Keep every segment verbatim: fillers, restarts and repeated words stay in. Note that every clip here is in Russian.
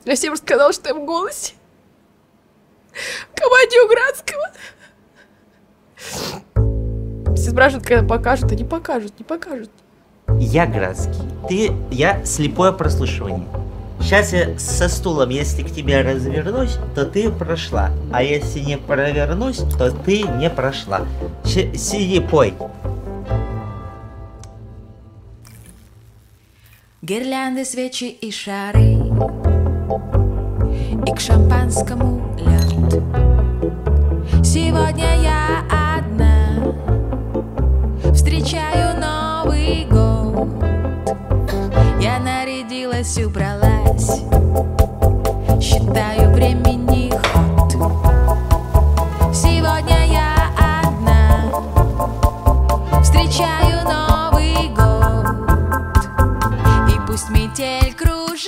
Я всем рассказала, что я в голосе. В команде у Градского. Все спрашивают, когда покажут, а не покажут, не покажут. Я Градский. Ты... Я слепое прослушивание. Сейчас я со стулом, если к тебе развернусь, то ты прошла. А если не провернусь, то ты не прошла. Щ сиди, пой. Гирлянды, свечи и шары, и к шампанскому лед. Сегодня я одна встречаю Новый год. Я нарядилась, убралась, считаю времени ход. Сегодня я одна встречаю Новый год. И пусть метель кружит,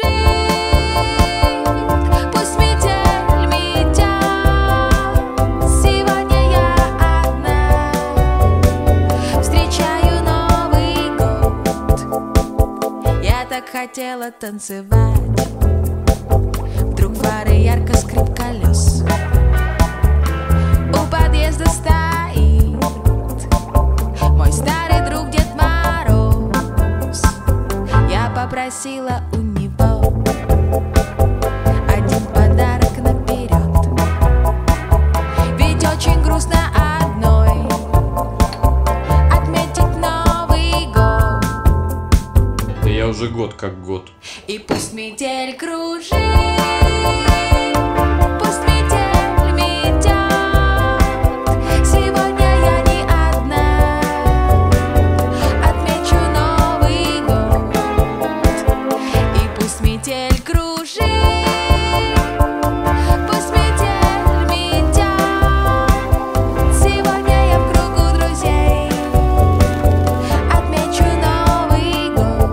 пусть метель метет. Сегодня я одна встречаю Новый год. Я так хотела танцевать, вдруг фары ярко скрип колес. У подъезда стоит мой старый друг Дед Мороз. Я попросила у него один подарок наперед, ведь очень грустно одной отметить Новый год. Да я уже год как год. И пусть метель кружит, пусть метель метет. Сегодня я не одна отмечу Новый год. И пусть метель кружит, пусть метель метет. Сегодня я в кругу друзей отмечу Новый год.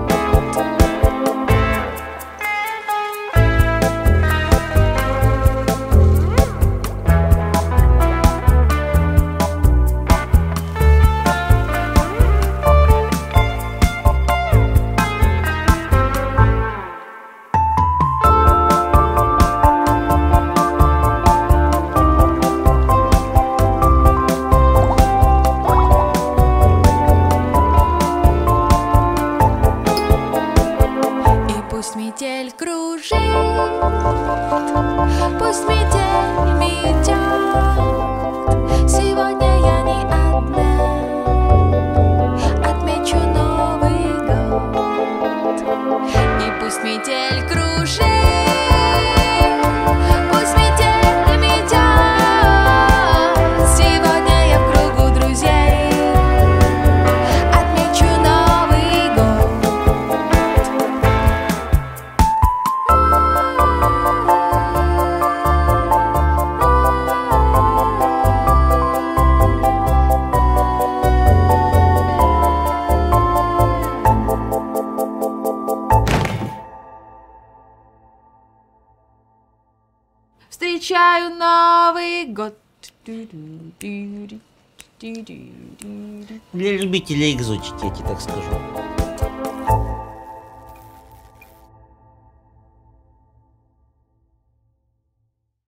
И пусть метель кружит, пусть метель метет. Сегодня я не одна отмечу Новый год. И пусть метель кружит, пусть метель метет. Сегодня я в кругу друзей отмечу Новый год. Встречаю Новый год. Для любителей экзотики, я тебе так скажу.